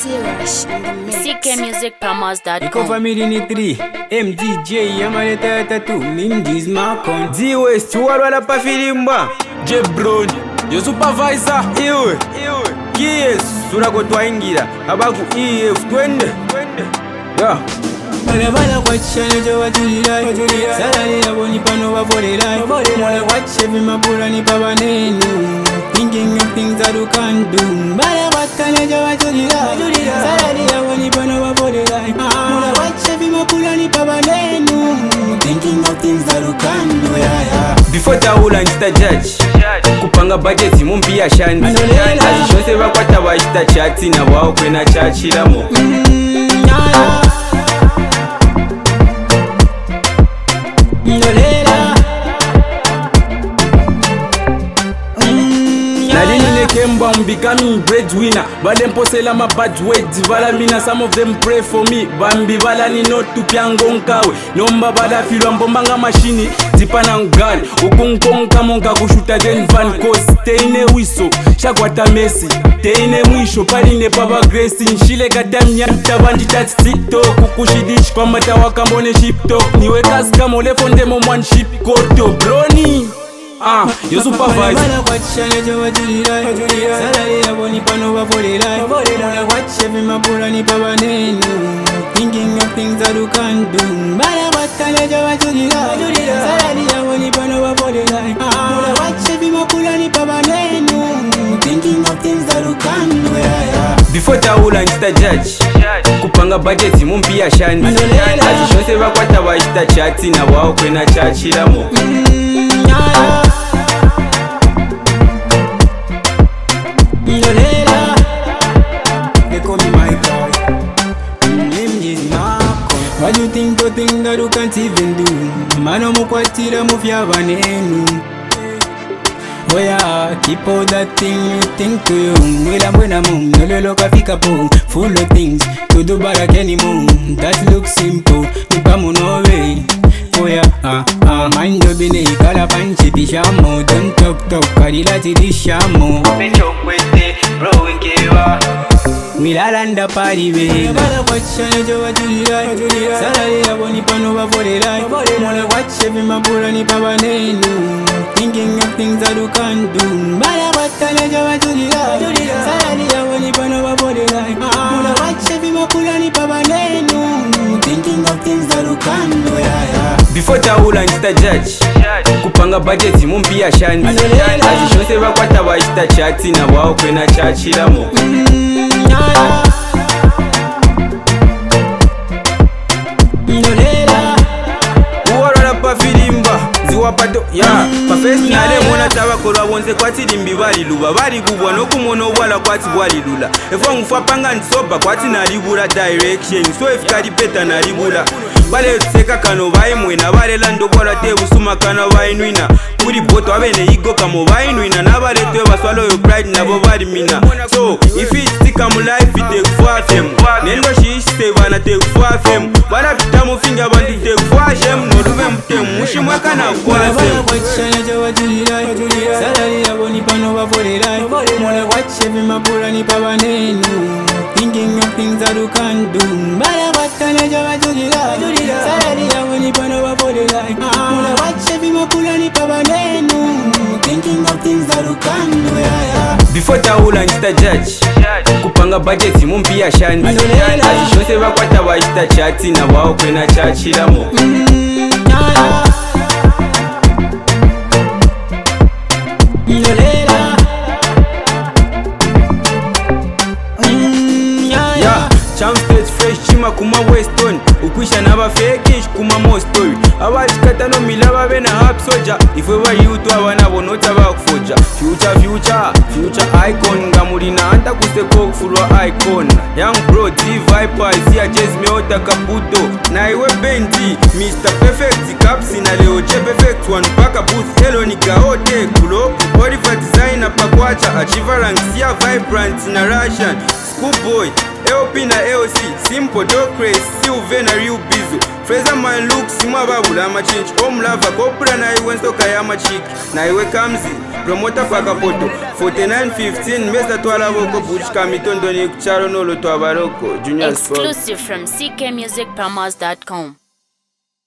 Zerash in the mix. CKmusicPromos.com. Iko family ni 3 MDJ yamaleta ya tatu Minji's Macon D-West walwala pa filimba Jebron, yo supervisor. Iwe Kies surako twaingira abaku EF twende Ya Bala kwachane jo wajulira Salari yabo ni pano wavorera Mwana wache vimapura ni pabanenu Thinking of things that you can't do Bala kwachane jo wajulira Salari yabo ni pano wavorera Mwana wache vimapura ni pabanenu Thinking of things that you can't do Before taula nchita judge Kupanga budget mumpia shandi Azishose bakwata wachita chati na wao kwena chachiramo Kemba, I'm becoming breadwinner. But them posela my bad words. Vala mina, some of them pray for me. Bambi vala ni no tupiangonkawe. Nomba bada filo mbomanga mashini. Zipana ngali. Ukunkonka monka kushuta den van coast. Teine wiso, shakwata mesi. Teine mwisho, paline baba grace. Nshile gata mnyanta bandi tats tiktok. Kukushidish kwa mata wakambone ship talk. Niwe kazi kama ulefonde mo one ship koto. Brony yo supervisor Bala kwachane jo wajulira Salari yabo ni pano wavorera Mwana wache vimapura ni pabanenu Thinking of things that you can't do Bala kwachane jo wajulira Salari yabo ni pano wavorera Mwana wache vimapura ni pabanenu Thinking of things that you can't do Before taula nchita judge Kupanga budget mumpia shandi Azishose bakwata wachita chati na wao kwena chachiramo What you think to think that you can't even do? Mano mukwatira mufya banenu Oh yeah, keep all that thing you think to you Mwila mwena mum, nololo kafika po Full of things, to do barak anymore That looks simple, nipamu no way Oh yeah, mind the bine, kala panchi tishamo Don't talk, karila tidishamo Pechok wete, bro inkewa Milalanda pari be Bala kwachane jo wajulira Salari yabo ni pano wavorera Mwana wache vimapura ni pabanenu Thinking of things that you can't do Bala kwachane jo wajulira Salari yabo ni pano wavorera Mwana wache vimapura ni pabanenu Thinking of things that you can't do Before taula nchita judge Kupanga budget mumpia shandi Azishose bakwata wachita chati na wao kwena chachiramo Uwarala pa filimba ziwapato ya pa festinale mwana tabakolwa bonze kwatiri mbibali luba bali gubwa nokumono wala kwati bwali lula efo ngufa panga nsoba kwati nalibula direction so efikali peta nalibula bale tseka kano baimwena bale lando bwala te busuma kana bainwina kuri boto abene igo kamo bainwina nabale twe baswalo yo pride nabo bali mina so if it stick am life it take for them nendo shiste bana take for them bala pitamu finga bantu take for them no lube mtemu mushimwa kana kwa them kwachane jo wajulira salari yabo ni pano wavorera mwana wache vimapura ni pabanenu thinking of things that you can't do bala kwachane jo wajulira salari yabo ni pano wavorera mwana wache vimapura ni pabanenu thinking of things that you can't do Before taula nchita judge Kupanga budget mumpia shandi Azishose bakwata wachita chati na wao kwena chachiramo Cham stage fresh chima kuma weston Ukwisha naba fake kuma more story Abachikata no milaba bena hap soja Ifwe wa yutu abana bonota bakufoja Future icon Ngamurina anta kuseko kufurwa icon Young bro D-Viper Isia jazz meota kaputo Na iwe bendi Mr. Perfect Kapsi na leo J Perfect One paka booth Hello ni gaote Kulo Oliver designer pakwacha Achieva rank Sia Vibrant na Russian Schoolboy LP na LC Simple Docrace Silve na Real Bizo Fraser Man Luke simwa babula amachinchi omulava kopula na iwe nsoka ya machiki na iwe Kamzi promota kwa kapoto 4915 mesa twala boko buchi kamitondo ni kucharo nolo twa baroko Junior Sport exclusive from ckmusicpromos.com.